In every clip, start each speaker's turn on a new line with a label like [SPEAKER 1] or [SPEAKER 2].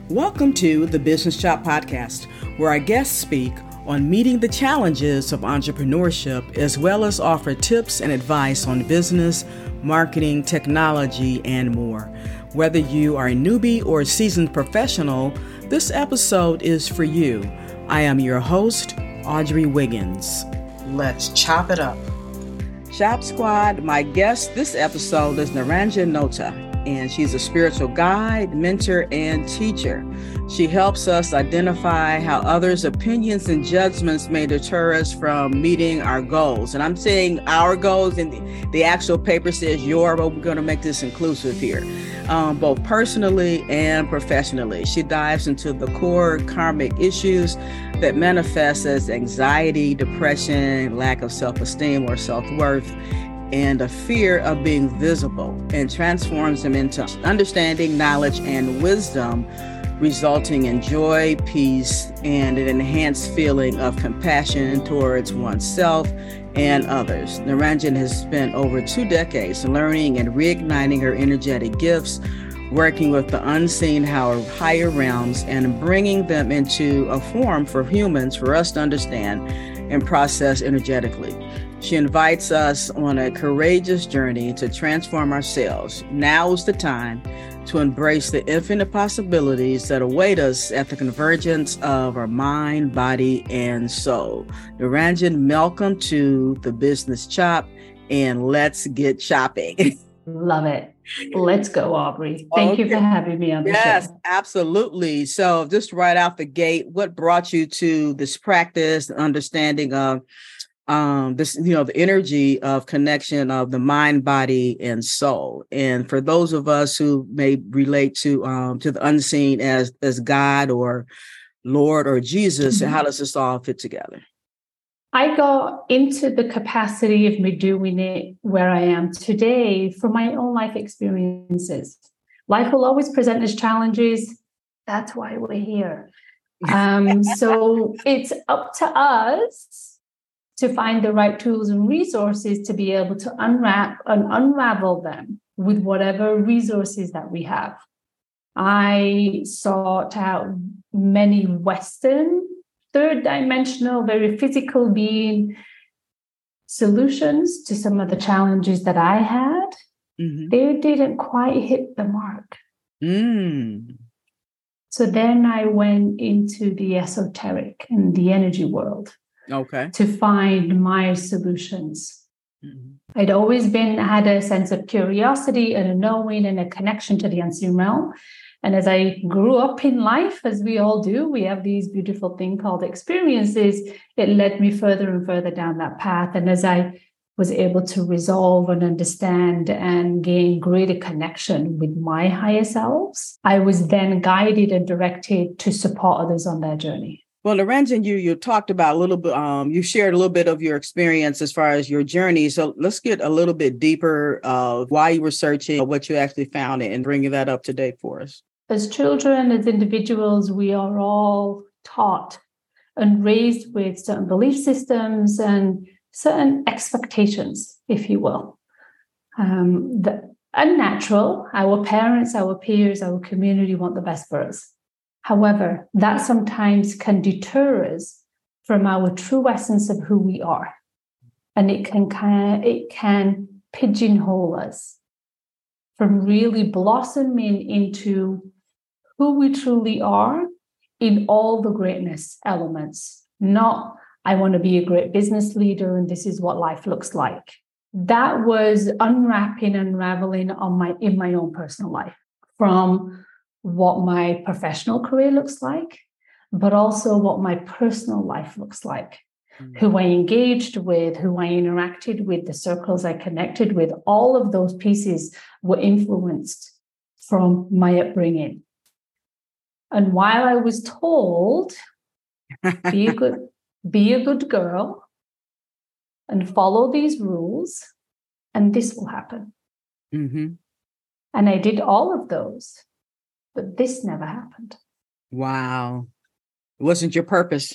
[SPEAKER 1] Welcome to the Business Chop Podcast, where our guests speak on meeting the challenges of entrepreneurship, as well as offer tips and advice on business, marketing, technology, and more. Whether you are a newbie or a seasoned professional, this episode is for you. I am your host, Audrey Wiggins. Let's chop it up. Chop Squad, my guest this episode is Niranjan Nota, and she's a spiritual guide, mentor, and teacher. She helps us identify how others' opinions and judgments may deter us from meeting our goals. And I'm saying our goals, and the actual paper says your, but we're going to make this inclusive here, both personally and professionally. She dives into the core karmic issues that manifest as anxiety, depression, lack of self-esteem or self-worth, and a fear of being visible, and transforms them into understanding, knowledge, and wisdom, resulting in joy, peace, and an enhanced feeling of compassion towards oneself and others. Niranjan has spent over 2 decades learning and reigniting her energetic gifts, working with the unseen higher realms and bringing them into a form for humans, for us to understand and process energetically. She invites us on a courageous journey to transform ourselves. Now is the time to embrace the infinite possibilities that await us at the convergence of our mind, body, and soul. Niranjan, welcome to the Business Chop, and let's get chopping.
[SPEAKER 2] Love it. Let's go, Aubrey. Thank you for having me on the show.
[SPEAKER 1] Yes, absolutely. So just right out the gate, what brought you to this practice, the understanding of the energy of connection of the mind, body, and soul? And for those of us who may relate to the unseen as God or Lord or Jesus, how does this all fit together?
[SPEAKER 2] I got into the capacity of me doing it where I am today from my own life experiences. Life will always present us challenges. That's why we're here. So it's up to us to find the right tools and resources to be able to unwrap and unravel them with whatever resources that we have. I sought out many Western, third-dimensional, very physical being solutions to some of the challenges that I had. Mm-hmm. They didn't quite hit the mark. So then I went into the esoteric and the energy world.
[SPEAKER 1] Okay.
[SPEAKER 2] To find my solutions. Mm-hmm. I'd always had a sense of curiosity and a knowing and a connection to the unseen realm. And as I grew up in life, as we all do, we have these beautiful thing called experiences. It led me further and further down that path. And as I was able to resolve and understand and gain greater connection with my higher selves, I was then guided and directed to support others on their journey.
[SPEAKER 1] Well, Niranjan, you talked about a little bit, you shared a little bit of your experience as far as your journey. So let's get a little bit deeper of why you were searching, what you actually found, and bringing that up to date for us.
[SPEAKER 2] As children, as individuals, we are all taught and raised with certain belief systems and certain expectations, if you will. The unnatural, our parents, our peers, our community want the best for us. However, that sometimes can deter us from our true essence of who we are. And it can pigeonhole us from really blossoming into who we truly are in all the greatness elements. Not, I want to be a great business leader and this is what life looks like. That was unwrapping, unraveling in my own personal life, from what my professional career looks like, but also what my personal life looks like, who I engaged with, who I interacted with, the circles I connected with. All of those pieces were influenced from my upbringing. And while I was told, be a good girl and follow these rules, and this will happen. Mm-hmm. And I did all of those. But this never happened.
[SPEAKER 1] Wow. It wasn't your purpose.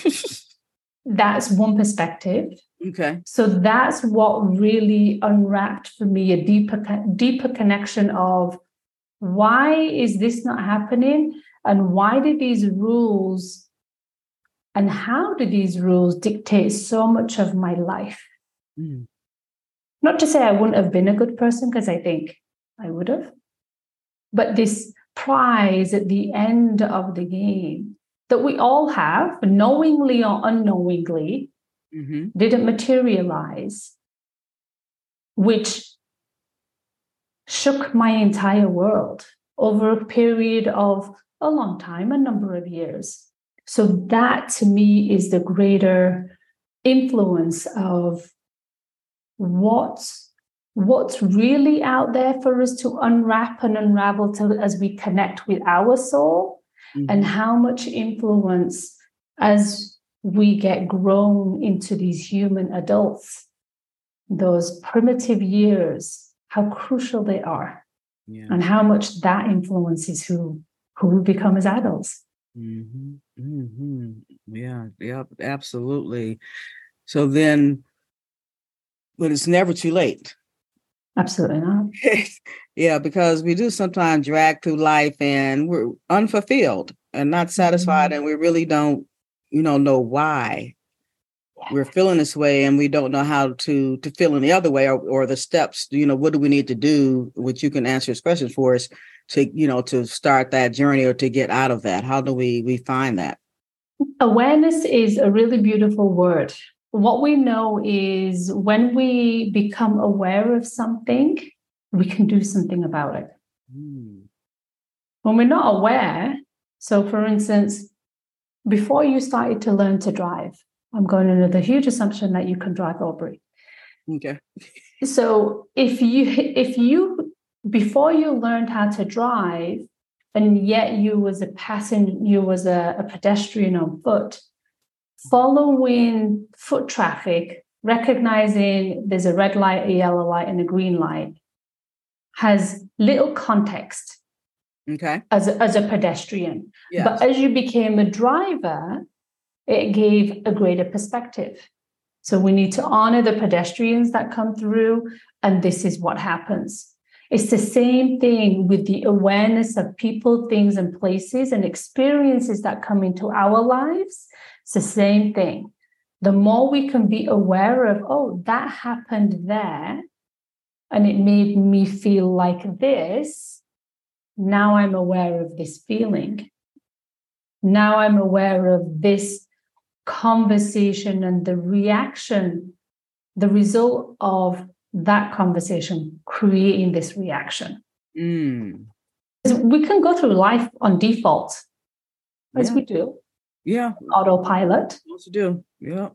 [SPEAKER 2] That's one perspective.
[SPEAKER 1] Okay.
[SPEAKER 2] So that's what really unwrapped for me a deeper connection of Why is this not happening? And why do these rules and how do these rules dictate so much of my life?
[SPEAKER 1] Mm.
[SPEAKER 2] Not to say I wouldn't have been a good person, because I think I would have. But this prize at the end of the game that we all have, knowingly or unknowingly, didn't materialize, which shook my entire world over a period of a long time, a number of years. So that to me is the greater influence of what's really out there for us to unwrap and unravel as we connect with our soul, and how much influence as we get grown into these human adults, those primitive years, how crucial they are, and how much that influences who we become as adults.
[SPEAKER 1] Yeah, absolutely. So then, but it's never too late.
[SPEAKER 2] Absolutely not.
[SPEAKER 1] Yeah, because we do sometimes drag through life and we're unfulfilled and not satisfied, and we really don't, know why we're feeling this way, and we don't know how to feel any other way, or the steps. What do we need to do? Which you can answer this question for us to, to start that journey or to get out of that. How do we find that?
[SPEAKER 2] Awareness is a really beautiful word. What we know is when we become aware of something, we can do something about it. When we're not aware, so for instance, before you started to learn to drive, I'm going under the huge assumption that you can drive, Aubrey.
[SPEAKER 1] Okay.
[SPEAKER 2] So if you before you learned how to drive, and yet you was a passenger, you was a pedestrian on foot, following foot traffic, recognizing there's a red light, a yellow light, and a green light, has little context.
[SPEAKER 1] Okay.
[SPEAKER 2] As a pedestrian.
[SPEAKER 1] Yes.
[SPEAKER 2] But as you became a driver, it gave a greater perspective. So we need to honor the pedestrians that come through, and this is what happens. It's the same thing with the awareness of people, things, and places and experiences that come into our lives. It's the same thing. The more we can be aware of, oh, that happened there, and it made me feel like this. Now I'm aware of this feeling. Now I'm aware of this conversation and the reaction, the result of that conversation creating this reaction. We can go through life on default, as we do.
[SPEAKER 1] Yeah.
[SPEAKER 2] Autopilot.
[SPEAKER 1] What to do. Yeah.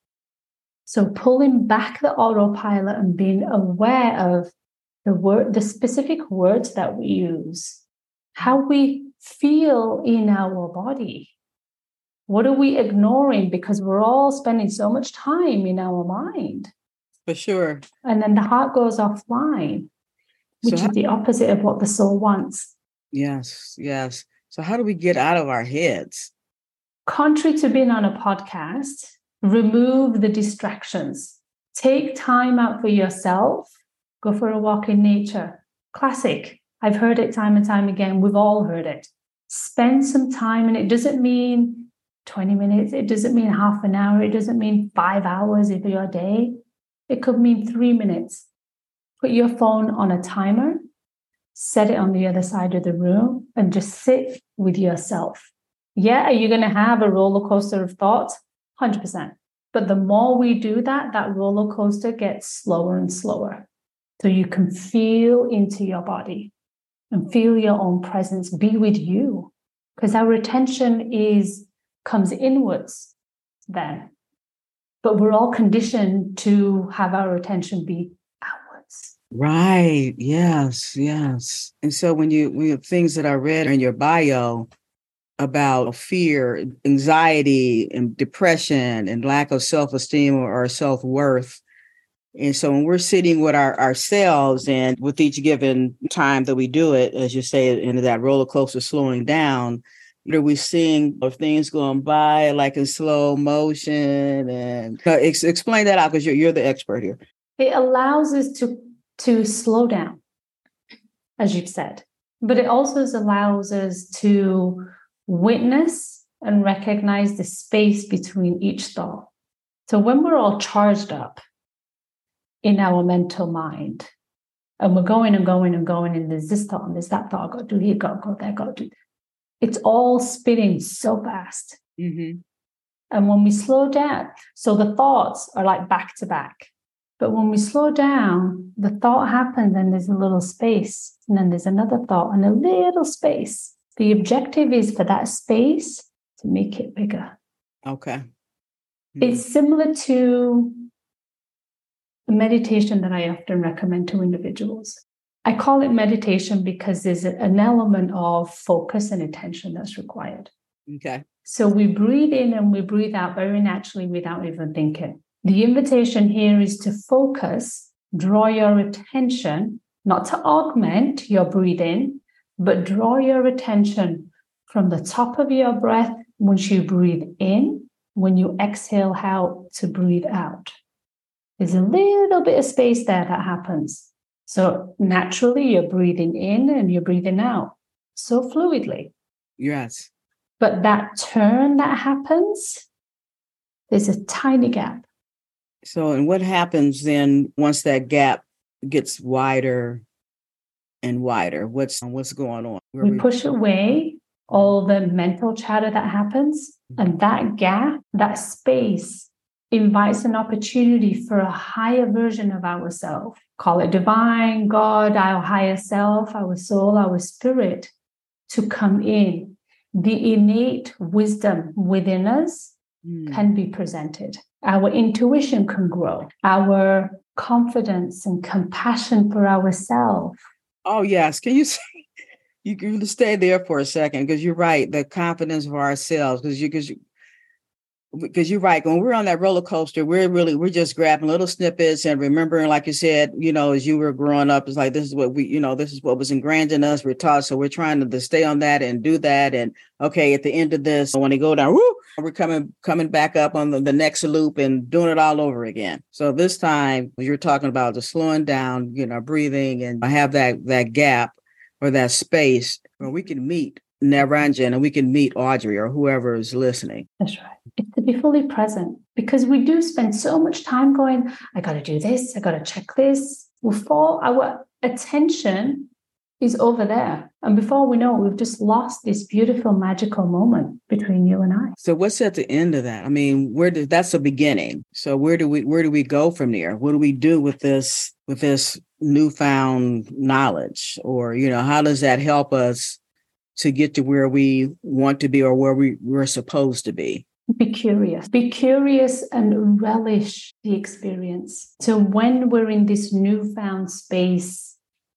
[SPEAKER 2] So pulling back the autopilot and being aware of the specific words that we use, how we feel in our body. What are we ignoring? Because we're all spending so much time in our mind.
[SPEAKER 1] For sure.
[SPEAKER 2] And then the heart goes offline, which is the opposite of what the soul wants.
[SPEAKER 1] Yes. So how do we get out of our heads?
[SPEAKER 2] Contrary to being on a podcast, remove the distractions. Take time out for yourself. Go for a walk in nature. Classic. I've heard it time and time again. We've all heard it. Spend some time, and it doesn't mean 20 minutes. It doesn't mean half an hour. It doesn't mean 5 hours of your day. It could mean 3 minutes. Put your phone on a timer, set it on the other side of the room, and just sit with yourself. Yeah, are you going to have a roller coaster of thoughts? 100%. But the more we do that, that roller coaster gets slower and slower. So you can feel into your body and feel your own presence, be with you. Because our attention comes inwards then. But we're all conditioned to have our attention be outwards.
[SPEAKER 1] Right. Yes. And so when you have things that I read in your bio about fear, anxiety, and depression, and lack of self-esteem or self-worth. And so when we're sitting with ourselves, and with each given time that we do it, as you say, into that roller coaster slowing down, are we seeing things going by like in slow motion? And explain that out, because you're the expert here.
[SPEAKER 2] It allows us to slow down, as you've said. But it also allows us to witness and recognize the space between each thought. So when we're all charged up in our mental mind, and we're going and going and going, and there's this thought and there's that thought, I've got to do here, got to go there, got to do that. It's all spinning so fast.
[SPEAKER 1] Mm-hmm.
[SPEAKER 2] And when we slow down, so the thoughts are like back to back. But when we slow down, the thought happens and there's a little space. And then there's another thought and a little space. The objective is for that space to make it bigger.
[SPEAKER 1] Okay. Mm-hmm.
[SPEAKER 2] It's similar to the meditation that I often recommend to individuals. I call it meditation because there's an element of focus and attention that's required.
[SPEAKER 1] Okay.
[SPEAKER 2] So we breathe in and we breathe out very naturally without even thinking. The invitation here is to focus, draw your attention, not to augment your breathing, but draw your attention from the top of your breath once you breathe in, when you exhale, how to breathe out. There's a little bit of space there that happens. So naturally, you're breathing in and you're breathing out so fluidly.
[SPEAKER 1] Yes.
[SPEAKER 2] But that turn that happens, there's a tiny gap.
[SPEAKER 1] So, and what happens then once that gap gets wider and wider? What's going on?
[SPEAKER 2] We push away all the mental chatter that happens, and that gap, that space, invites an opportunity for a higher version of ourselves. Call it divine, God, our higher self, our soul, our spirit, to come in. The innate wisdom within us can be presented. Our intuition can grow. Our confidence and compassion for ourselves.
[SPEAKER 1] Oh, yes. Can you say, you can stay there for a second, because you're right. The confidence of ourselves, because you're right. When we're on that roller coaster, we're just grabbing little snippets and remembering, like you said, as you were growing up, it's like, this is what this is what was ingrained in us. We're taught. So we're trying to stay on that and do that. And okay, at the end of this, when they go down, woo, we're coming back up on the next loop and doing it all over again. So this time you're talking about the slowing down, breathing, and have that gap or that space where we can meet Niranjan and we can meet Audrey or whoever is listening.
[SPEAKER 2] That's right. It's to be fully present, because we do spend so much time going, I got to do this, I got to check this. Before our attention is over there. And before we know it, we've just lost this beautiful, magical moment between you and I.
[SPEAKER 1] So what's at the end of that? I mean, that's the beginning. So where do we go from there? What do we do with this newfound knowledge? Or, how does that help us to get to where we want to be or where we're supposed to be?
[SPEAKER 2] Be curious and relish the experience. So when we're in this newfound space,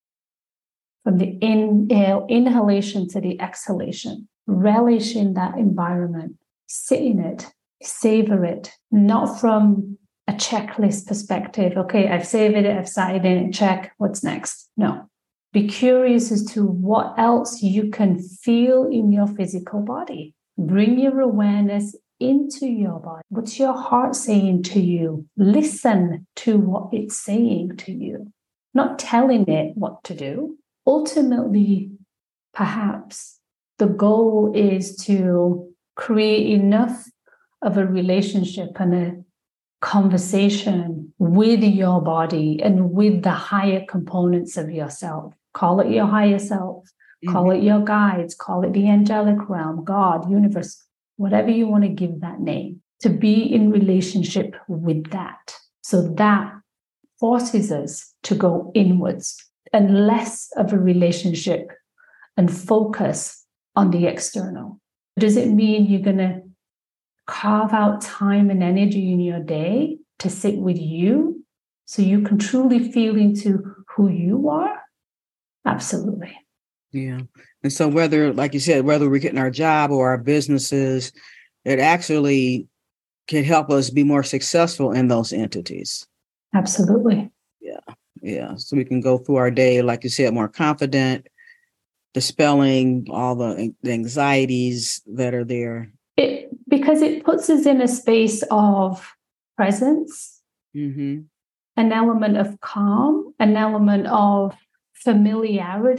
[SPEAKER 2] from the inhalation to the exhalation, relish in that environment, sit in it, savor it, not from a checklist perspective. Okay, I've saved it, I've sat in it, check, what's next? No. Be curious as to what else you can feel in your physical body. Bring your awareness into your body. What's your heart saying to you? Listen to what it's saying to you, not telling it what to do. Ultimately, perhaps the goal is to create enough of a relationship and a conversation with your body and with the higher components of yourself. Call it your higher self, call it your guides, call it the angelic realm, God, universe, whatever you want to give that name, to be in relationship with that. So that forces us to go inwards and less of a relationship and focus on the external. Does it mean you're going to carve out time and energy in your day to sit with you so you can truly feel into who you are? Absolutely.
[SPEAKER 1] Yeah. And so whether, like you said, whether we're getting our job or our businesses, it actually can help us be more successful in those entities.
[SPEAKER 2] Absolutely.
[SPEAKER 1] Yeah. Yeah. So we can go through our day, like you said, more confident, dispelling all the anxieties that are there.
[SPEAKER 2] Because it puts us in a space of presence, an element of calm, an element of familiarity,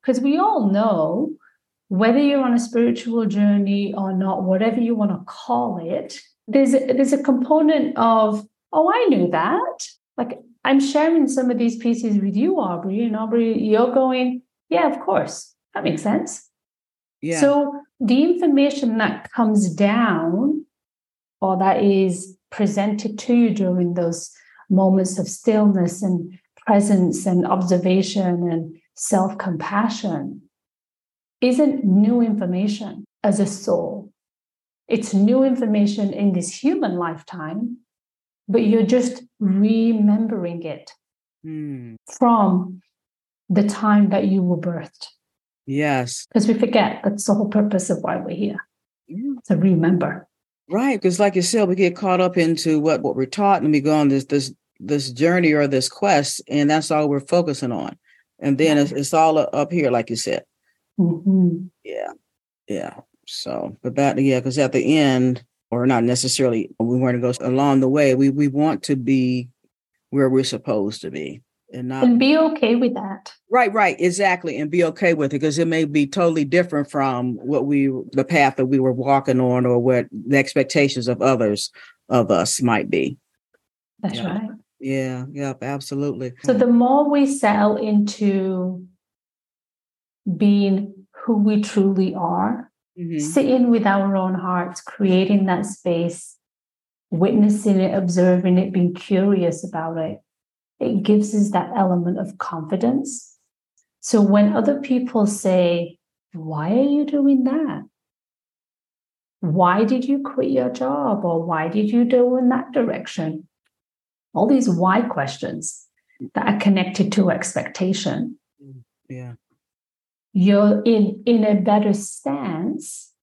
[SPEAKER 2] Because we all know, whether you're on a spiritual journey or not, whatever you want to call it, there's a component of, oh, I knew that. Like, I'm sharing some of these pieces with you, Aubrey, and Aubrey, you're going, yeah, of course, that makes sense.
[SPEAKER 1] Yeah.
[SPEAKER 2] So the information that comes down or that is presented to you during those moments of stillness and presence and observation and self-compassion isn't new information as a soul. It's new information in this human lifetime, but you're just remembering it from the time that you were birthed.
[SPEAKER 1] Yes.
[SPEAKER 2] Because we forget that's the whole purpose of why we're here. To remember.
[SPEAKER 1] Right. Because like you said, we get caught up into what we're taught, and we go on this journey or this quest, and that's all we're focusing on. And then it's all up here, like you said.
[SPEAKER 2] Mm-hmm.
[SPEAKER 1] Yeah. So, but because at the end, or not necessarily, we want to go along the way. We want to be where we're supposed to be, and
[SPEAKER 2] be okay with that.
[SPEAKER 1] Right, exactly, and be okay with it, because it may be totally different from the path that we were walking on, or what the expectations of others of us might be.
[SPEAKER 2] That's right.
[SPEAKER 1] Yeah, absolutely.
[SPEAKER 2] So the more we settle into being who we truly are, sitting with our own hearts, creating that space, witnessing it, observing it, being curious about it, it gives us that element of confidence. So when other people say, why are you doing that? Why did you quit your job? Or why did you go in that direction? All these why questions that are connected to expectation.
[SPEAKER 1] Yeah.
[SPEAKER 2] You're in a better stance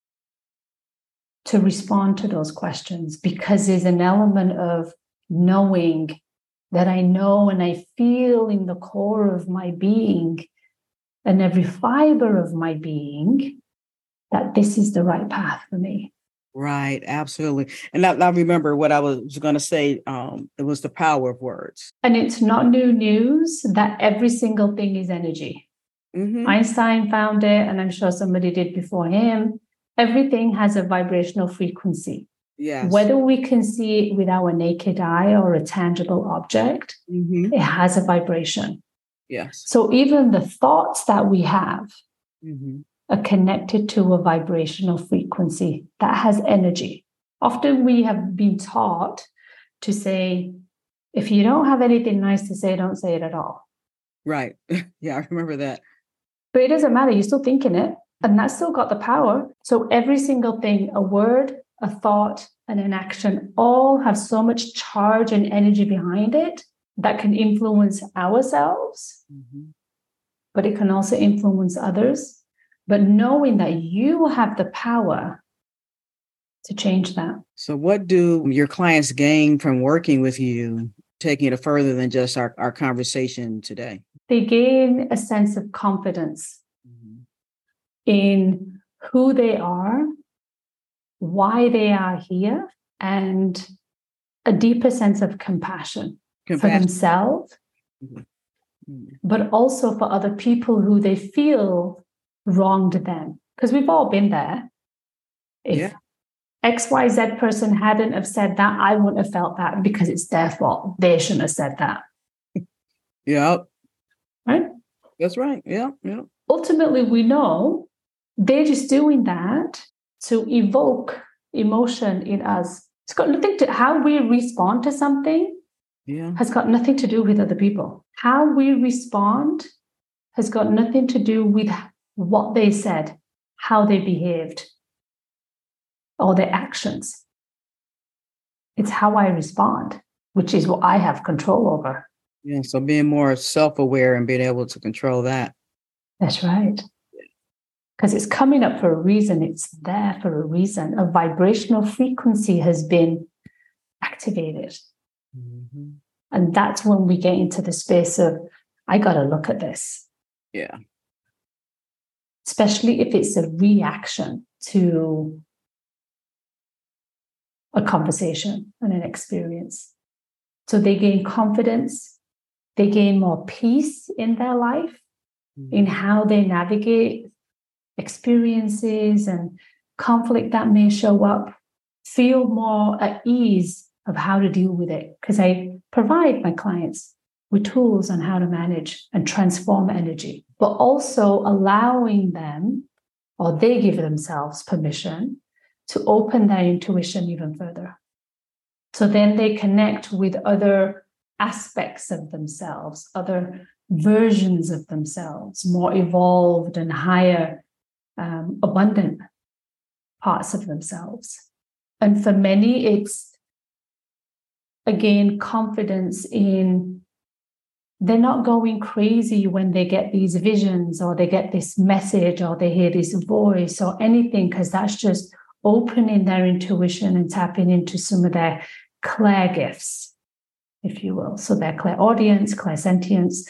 [SPEAKER 2] to respond to those questions, because there's an element of knowing that I know and I feel in the core of my being and every fiber of my being that this is the right path for me.
[SPEAKER 1] Right, absolutely. And I remember what I was going to say. It was the power of words.
[SPEAKER 2] And it's not new news that every single thing is energy. Einstein found it, and I'm sure somebody did before him. Everything has a vibrational frequency.
[SPEAKER 1] Yes.
[SPEAKER 2] Whether we can see it with our naked eye or a tangible object, it has a vibration.
[SPEAKER 1] Yes.
[SPEAKER 2] So even the thoughts that we have are connected to a vibrational frequency that has energy. Often we have been taught to say, if you don't have anything nice to say, don't say it at all.
[SPEAKER 1] Right. Yeah, I remember that.
[SPEAKER 2] But it doesn't matter. You're still thinking it, and that's still got the power. So every single thing, a word, a thought, and an action, all have so much charge and energy behind it that can influence ourselves, but it can also influence others. But knowing that you have the power to change that.
[SPEAKER 1] So what do your clients gain from working with you, taking it further than just our conversation today?
[SPEAKER 2] They gain a sense of confidence in who they are, why they are here, and a deeper sense of compassion. For themselves, but also for other people who they feel wronged them. Because we've all been there. If XYZ person hadn't have said that, I wouldn't have felt that, because it's their fault. They shouldn't have said that.
[SPEAKER 1] Yep.
[SPEAKER 2] Right?
[SPEAKER 1] That's right. Yeah.
[SPEAKER 2] Ultimately, we know they're just doing that to evoke emotion in us. It's got nothing to how we respond to something. Has got nothing to do with other people. How we respond has got nothing to do with what they said, how they behaved, or their actions. It's how I respond, which is what I have control over.
[SPEAKER 1] Yeah, so being more self-aware and being able to control that.
[SPEAKER 2] That's right. Because it's coming up for a reason. It's there for a reason. A vibrational frequency has been activated. And that's when we get into the space of, I got to look at this.
[SPEAKER 1] Yeah.
[SPEAKER 2] Especially if it's a reaction to a conversation and an experience. So they gain confidence. They gain more peace in their life. in how they navigate experiences and conflict that may show up, feel more at ease of how to deal with it. Because I provide my clients with tools on how to manage and transform energy, but also allowing them, or they give themselves permission to open their intuition even further. So then they connect with other aspects of themselves, other versions of themselves, more evolved and higher, abundant parts of themselves. And for many, it's, again, confidence in they're not going crazy when they get these visions or they get this message or they hear this voice or anything, because that's just opening their intuition and tapping into some of their clair gifts, if you will. So their clairaudience, clairsentience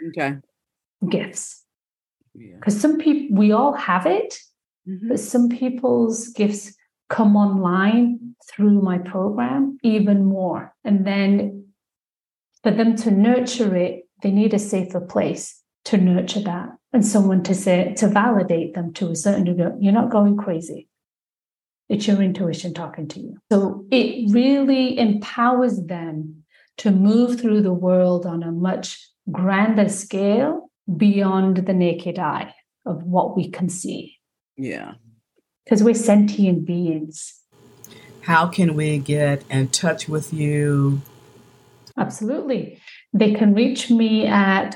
[SPEAKER 2] gifts. Because some people, we all have it, but some people's gifts come online through my program even more. And then for them to nurture it, they need a safer place to nurture that, and someone to validate them to a certain degree. You're not going crazy. It's your intuition talking to you. So it really empowers them to move through the world on a much grander scale beyond the naked eye of what we can see.
[SPEAKER 1] Yeah.
[SPEAKER 2] Because we're sentient beings.
[SPEAKER 1] How can we get in touch with you?
[SPEAKER 2] Absolutely. They can reach me at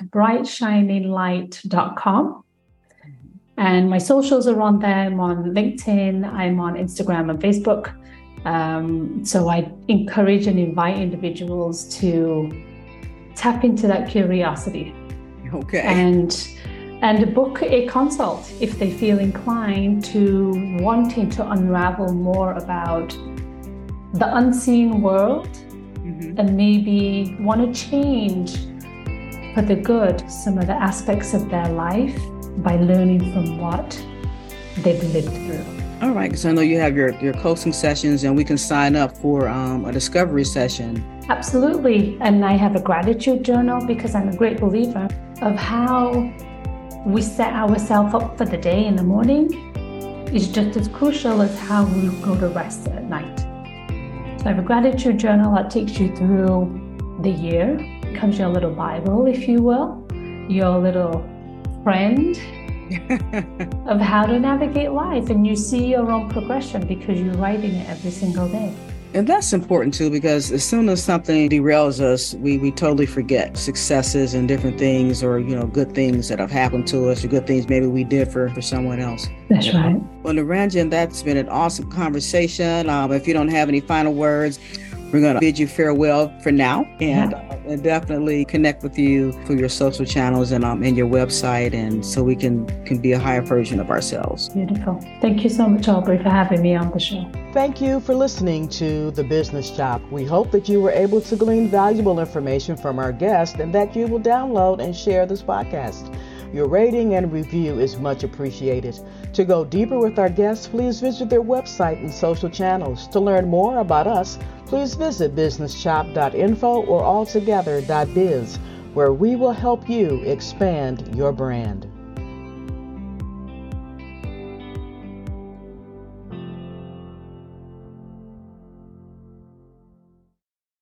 [SPEAKER 2] brightshininglight.com. And my socials are on there. I'm on LinkedIn. I'm on Instagram and Facebook. So I encourage and invite individuals to tap into that curiosity.
[SPEAKER 1] Okay.
[SPEAKER 2] And book a consult if they feel inclined to wanting to unravel more about the unseen world, and maybe want to change for the good some of the aspects of their life by learning from what they've lived through.
[SPEAKER 1] All right, because I know you have your coaching sessions, and we can sign up for a discovery session.
[SPEAKER 2] Absolutely. And I have a gratitude journal, because I'm a great believer of how we set ourselves up for the day in the morning is just as crucial as how we go to rest at night. So I have a gratitude journal that takes you through the year. It becomes your little Bible, if you will, your little friend of how to navigate life. And you see your own progression because you're writing it every single day.
[SPEAKER 1] And that's important too, because as soon as something derails us, we totally forget successes and different things, or, good things that have happened to us, or good things maybe we did for someone else.
[SPEAKER 2] That's right.
[SPEAKER 1] Well, Niranjan, that's been an awesome conversation. If you don't have any final words, we're going to bid you farewell for now, and definitely connect with you through your social channels and your website, and so we can be a higher version of ourselves.
[SPEAKER 2] Beautiful. Thank you so much, Aubrey, for having me on the show.
[SPEAKER 3] Thank you for listening to The Business Shop. We hope that you were able to glean valuable information from our guest, and that you will download and share this podcast. Your rating and review is much appreciated. To go deeper with our guests, please visit their website and social channels. To learn more about us, please visit businessshop.info or altogether.biz, where we will help you expand your brand.